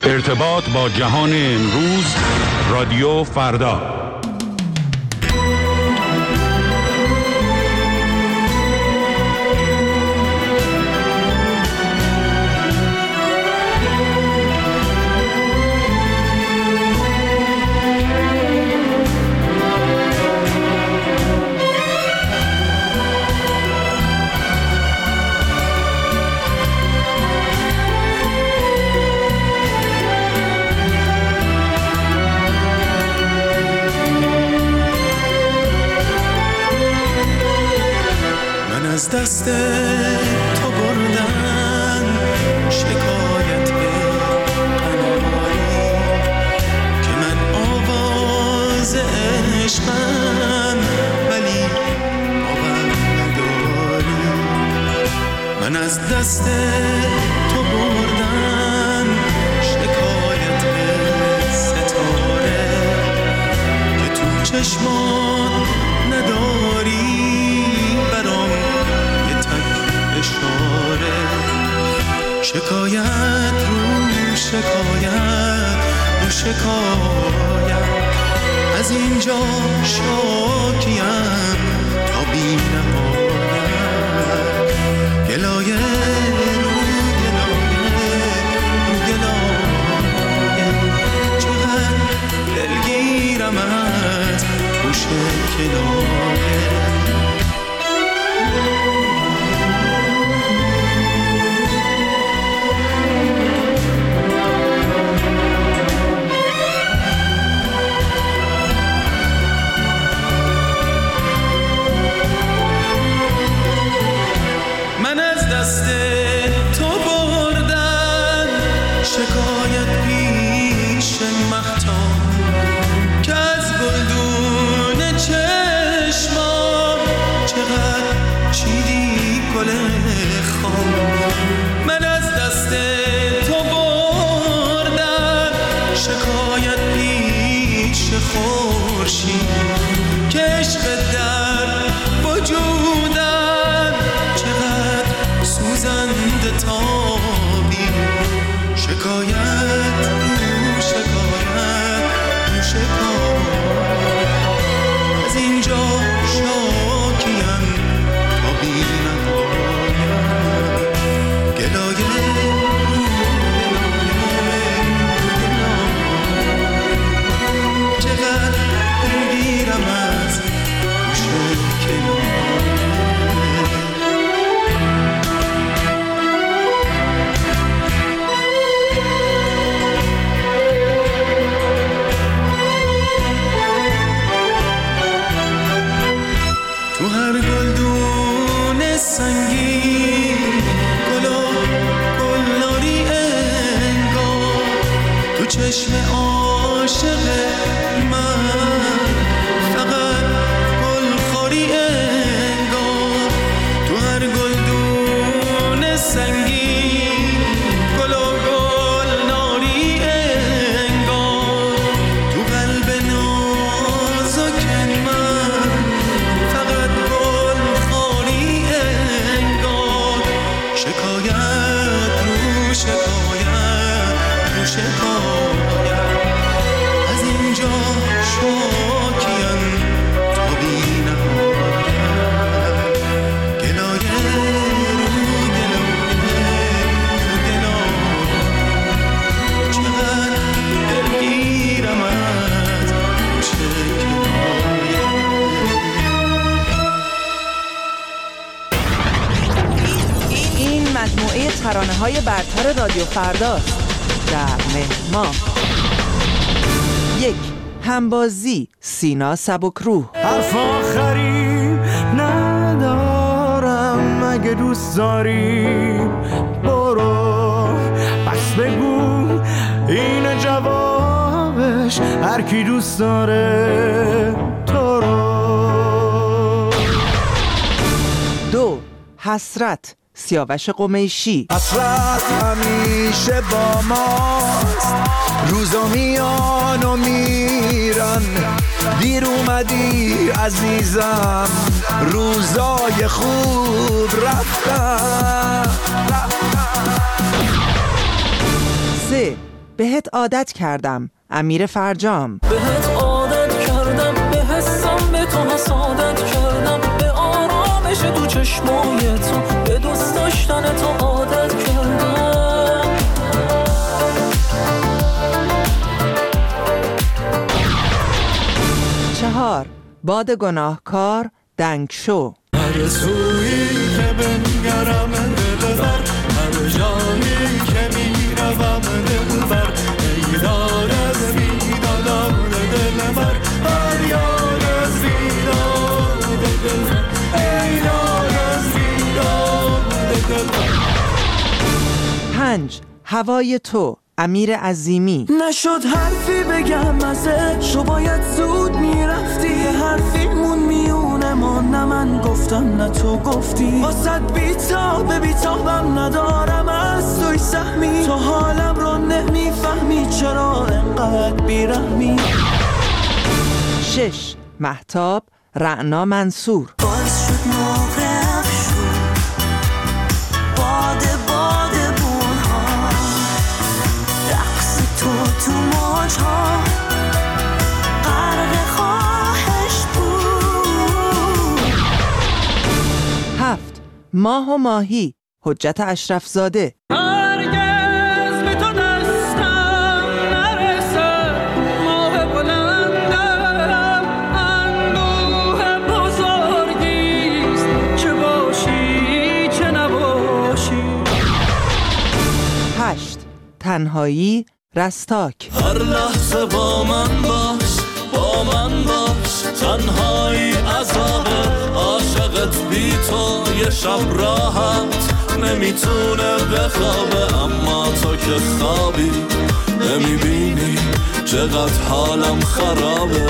ارتباط با جهان امروز، رادیو فردا. از دست تو بردن شکایت قناری که من آواز عشقم ولی باور نداری. من از دست تو بردن شکایت ستاره که تو چشمان نداری اشاره. شکایت رو شکایت رو شکایت از اینجا شاکیم تا بی نهایت. گلایه رو گلایه رو گلایه چقدر دلگیرم از گوش کنایه. شکایت پیش مختار که از گلدون چشمام چقدر چیدی گل خام. من از دست تو بردم شکایت پیش خورشید که عشق در وجودم چقدر سوزنده تابی. شکایت رو شکایت رو شکایت از اینجا شاکیم تا بی نهایت. گلایه رو گلایه چقدر دلگیرم از گوش کنایه. تو هر گلدون سنگین گلناری انگار تو چشم عاشق من فقط گلخوری انگار. تو هر گلدون سنگین گلناری انگار تو قلب نازک من فقط گلخوری انگار. شکایت رو شکایت رو شکایت از اینجا شاکیم تا بی نهایت. گلایه رو گلایه رو گلایه چقدر دلگیرم از گوش کنایه. این مجموعه ترانه‌های برتر رادیو فرداست. در مهر 1. همبازی سینا سبکروح. حرف آخری ندارم، اگه دوست داری برو بس بگو این جوابش، هر کی دوست داره تو رو. 2. حسرت سیاوش قمیشی. حسرت همیشه با ماست، روزا میان و میرن، دیر اومدی عزیزم، روزای خوب رفتن. 3. بهت عادت کردم امیر فرجام. بهت عادت کردم، به حسم به تو حسادت کردم، به آرامش تو چشمای تو، به دوست داشتن تو عادت کردم. 4 باد گناهکار دنگ شو. هر سویی که بنگرم دلبر، هر جایی که میروم دلبر، ای دار از بیدادم دلبر، فریاد از بیداد دلبر، ای دار از بیداد دلبر. 5 هوای تو امیر عظیمی. نشد حرفی بگم ازش، و باید زود میرفتی، حرفیمون میونه ما، نه من گفتم نه تو گفتی، واسد بیتابم ندارم از توی سهمی، تو حالم رو نمیفهمی چرا انقدر بیرحمی. 6 مهتاب رعنا منصور. باز شد موقع افشون، باد بونها، رقص تو موجها، غرق خواهش بود. 7 ماه و ماهی حجت اشرف زاده. هرگز به تو دستم نرسه، ماه بلندم اندوه بزرگیست، چه باشی چه نباشی. 8 تنهایی رستاک. هر لحظه با من باش، با من باش، تنهایی عذابه، عاشقت بی تو یه شب راحت نمیتونه بخوابه، اما تو که خوابی نمیبینی چقدر حالم خرابه.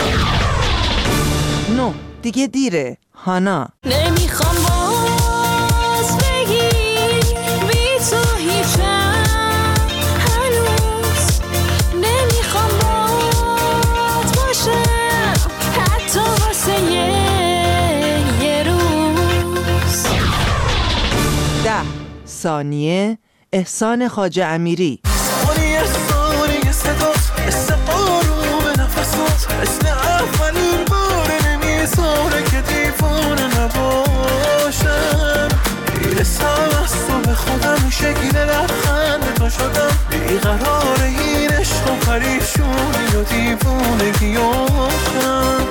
9 دیگه دیره هانا. نمیخوام باز بگی بی تو هیچم، هنوز نمیخوام باز باشم، حتی واسه یه روز. 10 ثانیه احسان خواجه امیری. ثانیه صدات مثل آروم نفسات، مثل اولین بار نمیذاره که دیوانه نباشم، میرسم از تو به خودم، شکل لبخند تو شدم، بیقرار این عشق و پریشونی و دیوونگیاشم.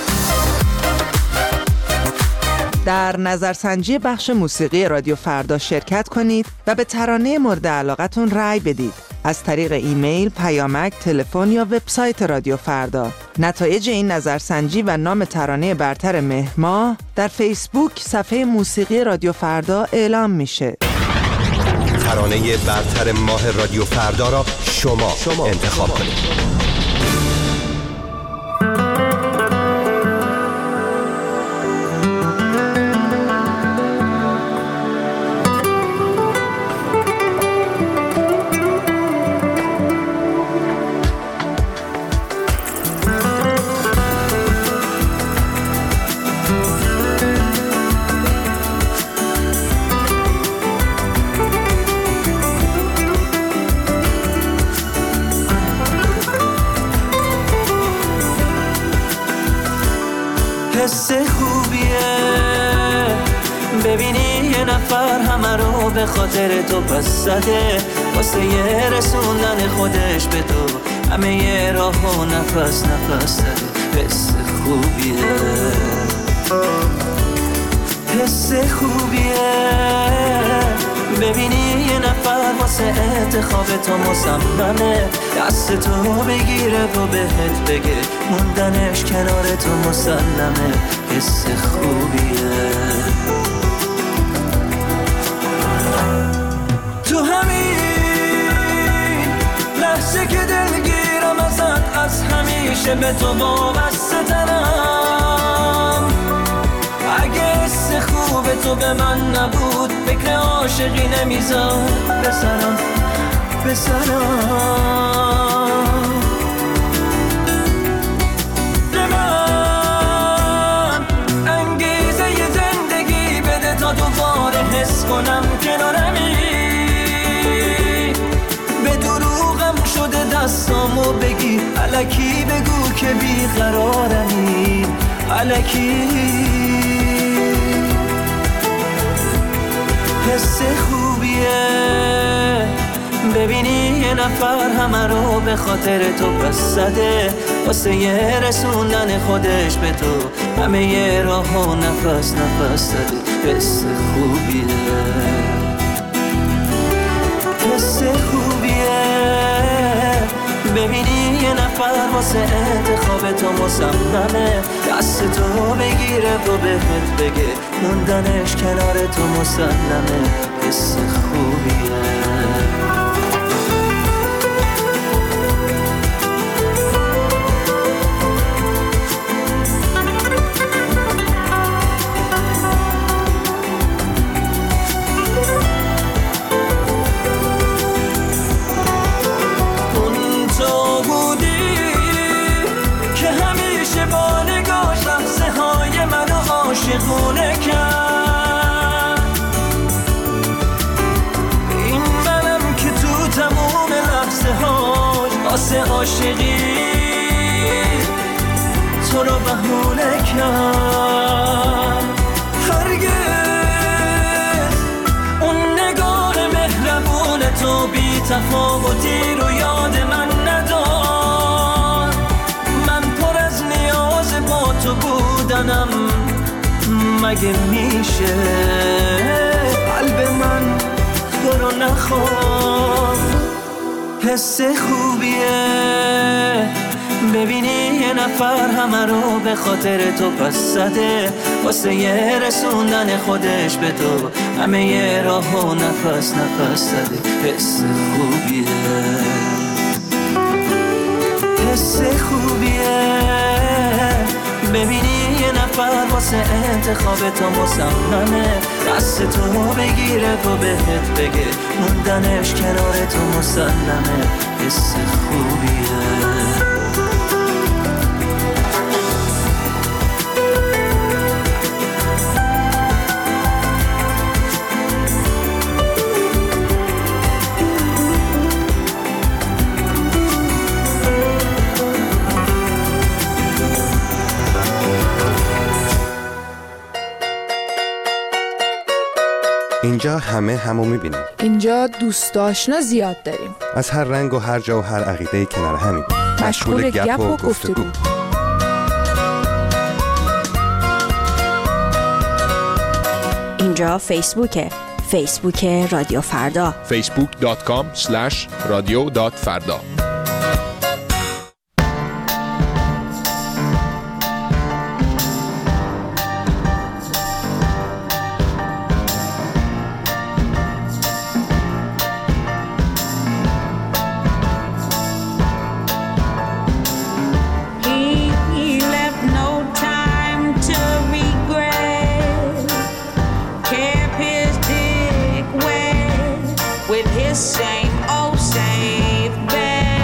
در نظرسنجی بخش موسیقی رادیو فردا شرکت کنید و به ترانه مورد علاقتون رأی بدید از طریق ایمیل، پیامک، تلفن یا وبسایت رادیو فردا. نتایج این نظرسنجی و نام ترانه برتر مهر ماه در فیسبوک صفحه موسیقی رادیو فردا اعلام میشه. ترانه برتر ماه رادیو فردا را شما انتخاب کنید. حس خوبیه ببینی یه نفر همه رو به خاطر تو پس زده، واسه یه رسوندن خودش به تو همه یه راه و نفس زده. حس خوبیه، حس خوبیه ببینی یه نفر واسه انتخاب تو مصممه، دست تو بگیره و بهت بگه موندنش کنار تو مسلمه. حس خوبیه، تو همین لحظه که دلگیرم ازت، از همیشه به تو وابسته ترم. اگه حس خوب تو به من نبود، فکر عاشقی نمیذار بسرم. به من انگیزه ی زندگی بده تا دوباره حس کنم کنارمی. به دروغم شده که بیقرارمی الکی. حس خوبیه ببینی یه نفر همه رو به خاطر تو پس زده، واسه یه رسوندن خودش به تو همه یه راه و نفس نفس زده. حس خوبیه، حس خوبیه ببینی یه نفر واسه انتخاب تو مصممه، دست تو بگیره و بهت بگه موندنش کنار تو مسلمه. حس خوبیه. عاشقونه کرد این منم که تو تموم لحظه هاش واسه عاشقی تو رو بهونه کرد. هرگز اون نگاه مهربون تو بی تفاوتی رو یاد من ندار. من پر از نیاز با تو بودنم، مگه میشه قلب من تو رو نخواد. حس خوبیه ببینی یه نفر همه رو به خاطر تو پس زده، واسه یه رسوندن خودش به تو همه یه راه و نفس نفس زده. حس خوبیه، حس خوبیه ببینی یه نفر واسه انتخاب تو مصممه، دست تو بگیره و بهت بگه موندنش کنار تو مسلمه. حس خوبیه. اینجا همه همو میبینیم. اینجا دوست آشنا زیاد داریم، از هر رنگ و هر جا و هر عقیده کنار همیم، مشغول گپ و گفتگو. اینجا فیسبوک رادیو فردا، facebook.com/radio.farda. Same old same bed.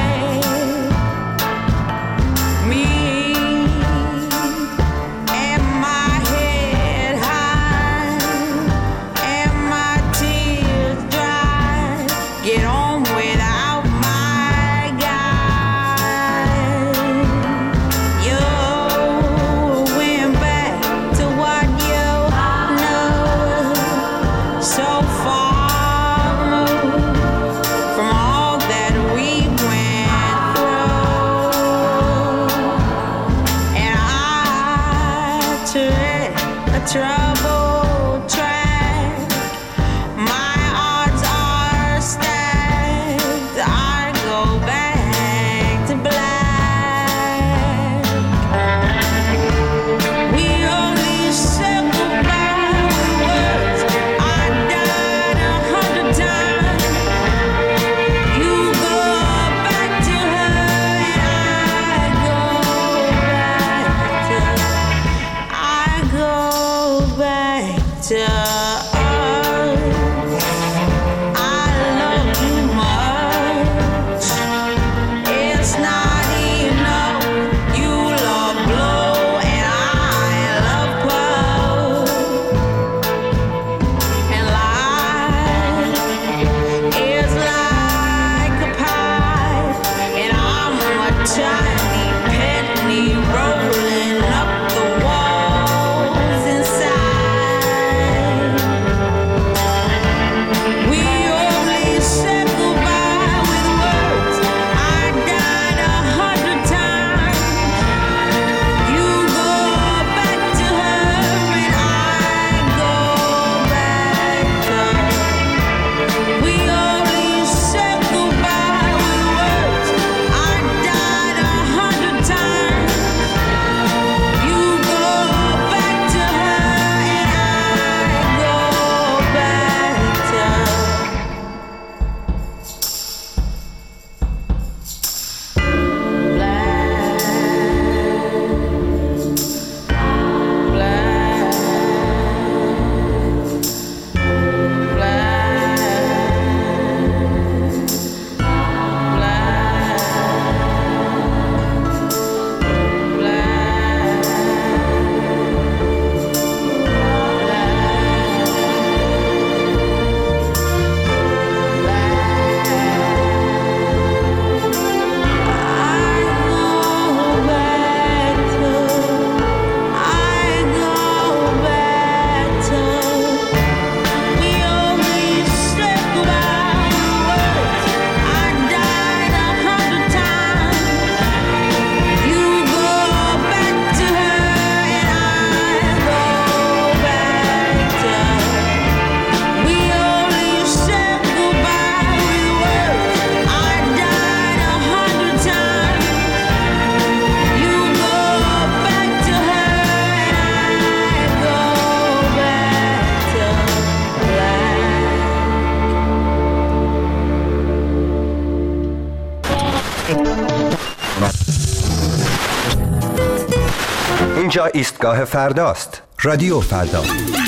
اینجا ایستگاه فرداست. رادیو فردا.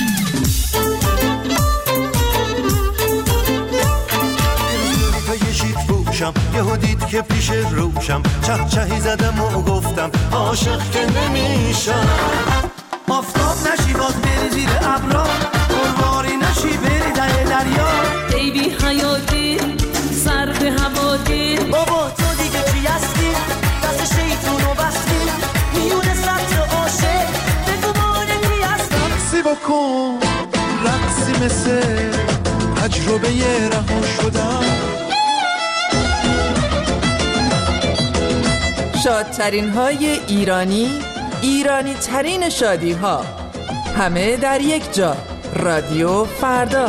یهو دید که پیش روشم چه چهی زدم و گفتم عاشق که نمیشم. آفتاب نشی باز بری زیر ابرا، قرباری نشی بری در دریا. ای بی حیاتی سر به هوا گیر، بابا تو دیگه چی هستی؟ دست شیطونو بستی میونه سطر عاشق، بگو مانه کی هستم. رقصی بکن رقصی مثل تجربه رها شدم. شادترین های ایرانی، ایرانی ترین شادی ها، همه در یک جا. رادیو فردا.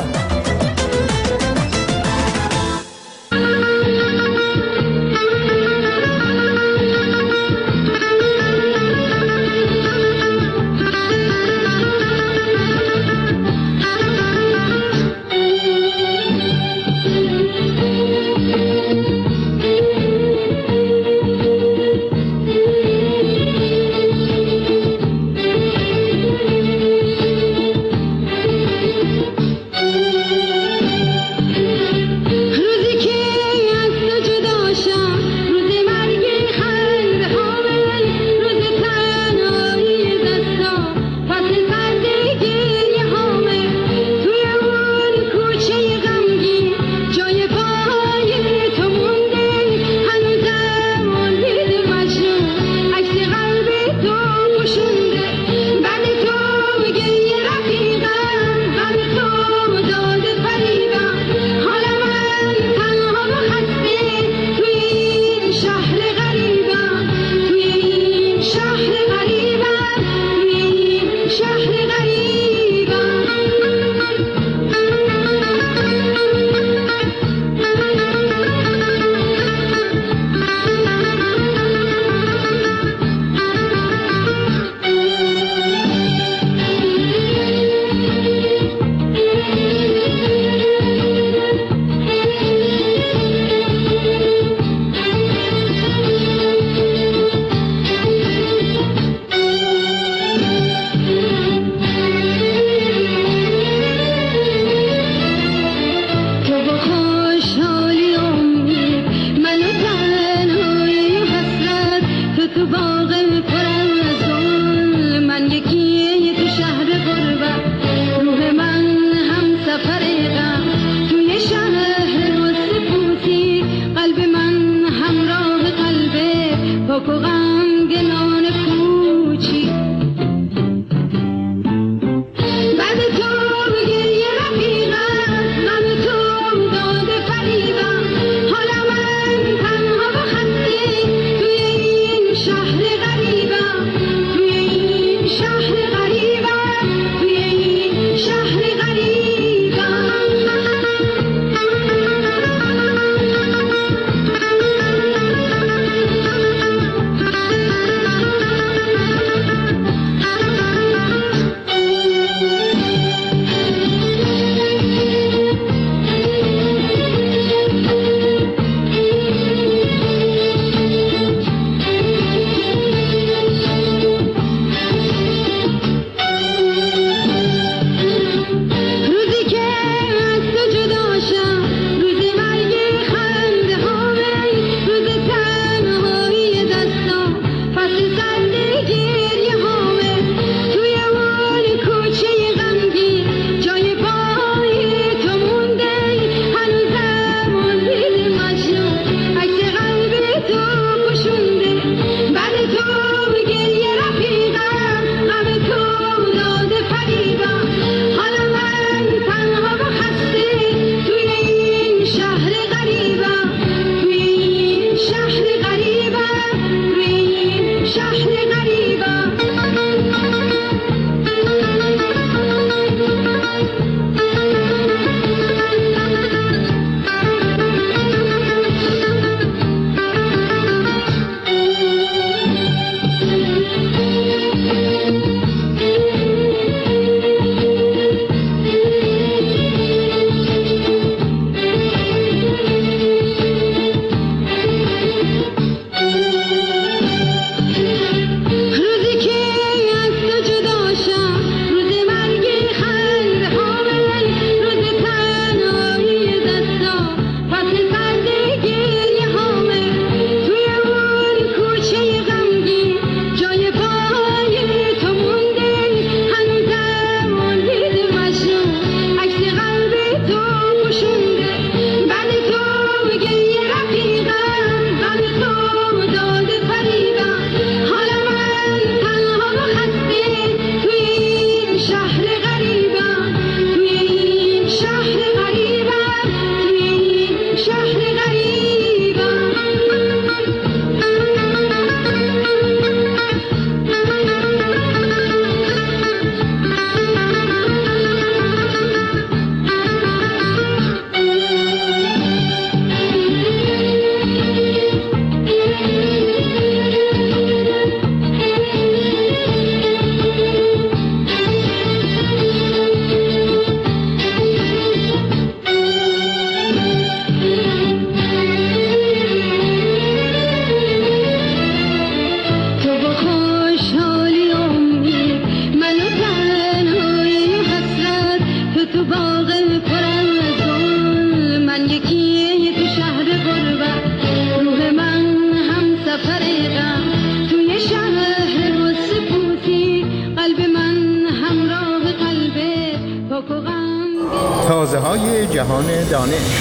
تازه‌های جهان دانش.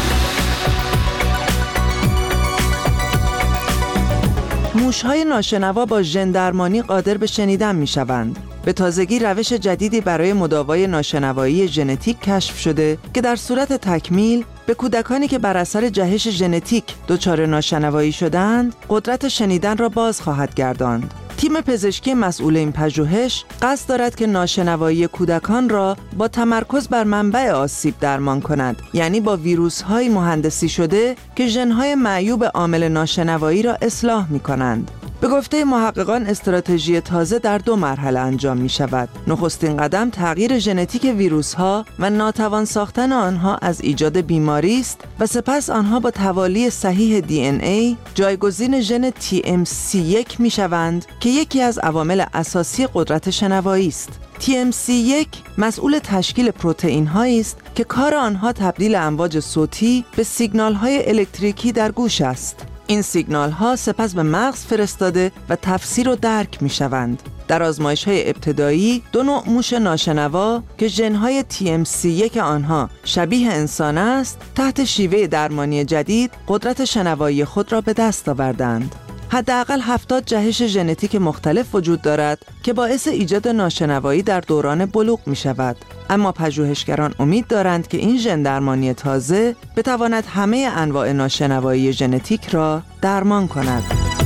موش‌های ناشنوا با ژن درمانی قادر به شنیدن می‌شوند. به تازگی روش جدیدی برای مداوای ناشنوایی ژنتیک کشف شده که در صورت تکمیل به کودکانی که بر اثر جهش ژنتیک دچار ناشنوایی شدند، قدرت شنیدن را باز خواهد گرداند. تیم پزشکی مسئول این پژوهش قصد دارد که ناشنوایی کودکان را با تمرکز بر منبع آسیب درمان کند، یعنی با ویروس‌های مهندسی شده که ژن‌های معیوب عامل ناشنوایی را اصلاح می‌کنند. به گفته محققان استراتژی تازه در 2 مرحله انجام می شود. نخستین قدم تغییر ژنتیک ویروس ها و ناتوان ساختن آنها از ایجاد بیماری است و سپس آنها با توالی صحیح DNA جایگزین ژن TMC1 می شوند که یکی از عوامل اساسی قدرت شنوایی است. TMC1 مسئول تشکیل پروتئین هایی است که کار آنها تبدیل امواج صوتی به سیگنال های الکتریکی در گوش است. این سیگنال ها سپس به مغز فرستاده و تفسیر و درک می شوند. در آزمایش های ابتدایی 2 نوع موش ناشنوا که ژن های TMC1 آنها شبیه انسان است، تحت شیوه درمانی جدید قدرت شنوایی خود را به دست آوردند. حداقل 70 جهش ژنتیک مختلف وجود دارد که باعث ایجاد ناشنوایی در دوران بلوغ می شود. اما پژوهشگران امید دارند که این ژن درمانی تازه بتواند همه انواع ناشنوایی ژنتیک را درمان کند.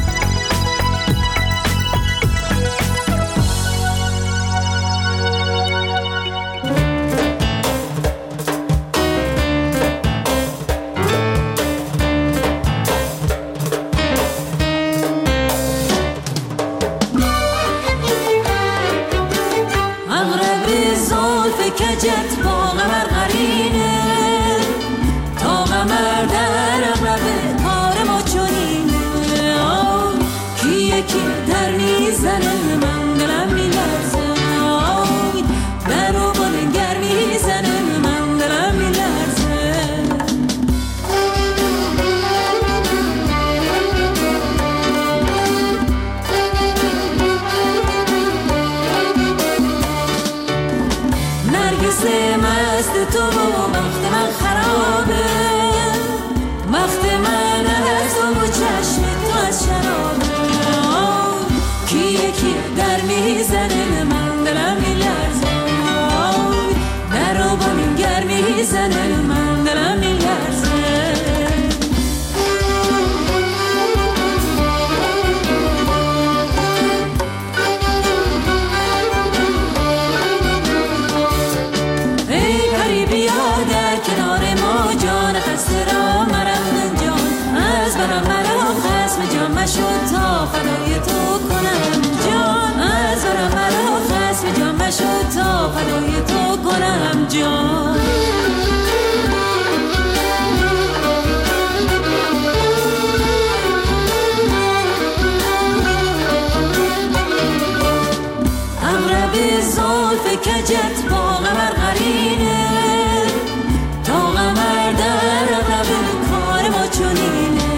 کجت با قمر قرینه تا قمر در اغرب کار ما چونینه کی یکی در میزنه من دلم میلرزه در و بلنگر میزنه من دلم میلرزه نرگس مست تو وقت من خرابه وقت من از تو و چشم تو از شرابه کی یکی در میزنه من دلم میلرزه در رو با من گر میزنه من دلم میلرزه مشو تا فدای تو کنم جان از برم مرا خسم جان مشو تا فدای تو کنم جان اغرب زلف کجت با قمر قرینه تا قمر در اغرب کار ما چونینه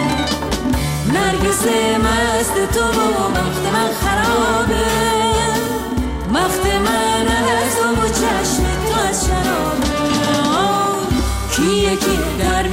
نرگس مست تو وقت من خرابه وقت من از تو و چشم تو از شرابه کی یکی در